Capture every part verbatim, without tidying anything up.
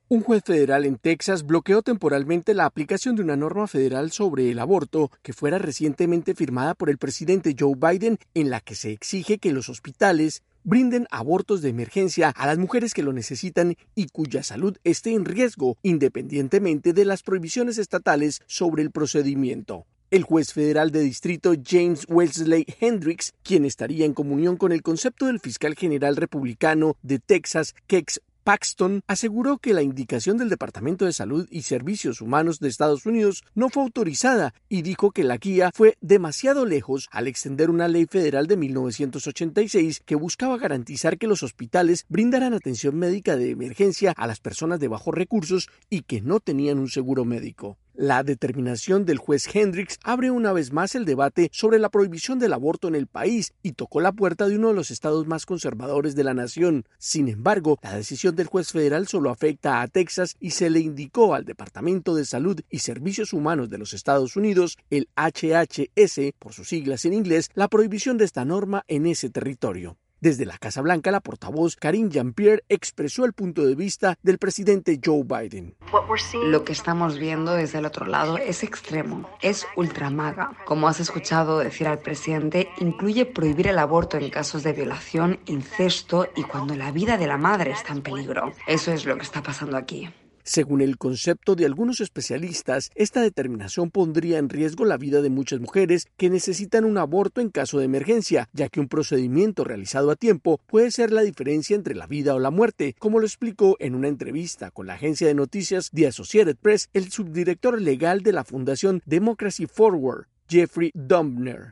Un juez federal en Texas bloqueó temporalmente la aplicación de una norma federal sobre el aborto que fuera recientemente firmada por el presidente Joe Biden, en la que se exige que los hospitales brinden abortos de emergencia a las mujeres que lo necesitan y cuya salud esté en riesgo, independientemente de las prohibiciones estatales sobre el procedimiento. El juez federal de distrito James Wesley Hendricks, quien estaría en comunión con el concepto del fiscal general republicano de Texas, Kex Paxton, aseguró que la indicación del Departamento de Salud y Servicios Humanos de Estados Unidos no fue autorizada y dijo que la guía fue demasiado lejos al extender una ley federal de mil novecientos ochenta y seis que buscaba garantizar que los hospitales brindaran atención médica de emergencia a las personas de bajos recursos y que no tenían un seguro médico. La determinación del juez Hendricks abre una vez más el debate sobre la prohibición del aborto en el país y tocó la puerta de uno de los estados más conservadores de la nación. Sin embargo, la decisión del juez federal solo afecta a Texas y se le indicó al Departamento de Salud y Servicios Humanos de los Estados Unidos, el H H S, por sus siglas en inglés, la prohibición de esta norma en ese territorio. Desde la Casa Blanca, la portavoz Karine Jean-Pierre expresó el punto de vista del presidente Joe Biden. Lo que estamos viendo desde el otro lado es extremo, es ultramaga. Como has escuchado decir al presidente, incluye prohibir el aborto en casos de violación, incesto y cuando la vida de la madre está en peligro. Eso es lo que está pasando aquí. Según el concepto de algunos especialistas, esta determinación pondría en riesgo la vida de muchas mujeres que necesitan un aborto en caso de emergencia, ya que un procedimiento realizado a tiempo puede ser la diferencia entre la vida o la muerte, como lo explicó en una entrevista con la agencia de noticias The Associated Press el subdirector legal de la Fundación Democracy Forward, Jeffrey Dubner.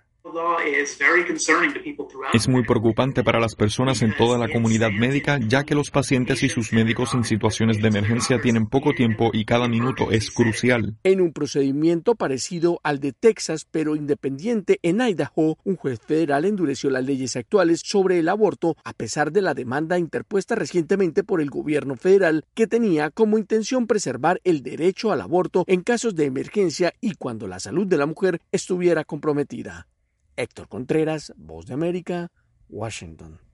Es muy preocupante para las personas en toda la comunidad médica, ya que los pacientes y sus médicos en situaciones de emergencia tienen poco tiempo y cada minuto es crucial. En un procedimiento parecido al de Texas, pero independiente en Idaho, un juez federal endureció las leyes actuales sobre el aborto a pesar de la demanda interpuesta recientemente por el gobierno federal, que tenía como intención preservar el derecho al aborto en casos de emergencia y cuando la salud de la mujer estuviera comprometida. Héctor Contreras, Voz de América, Washington.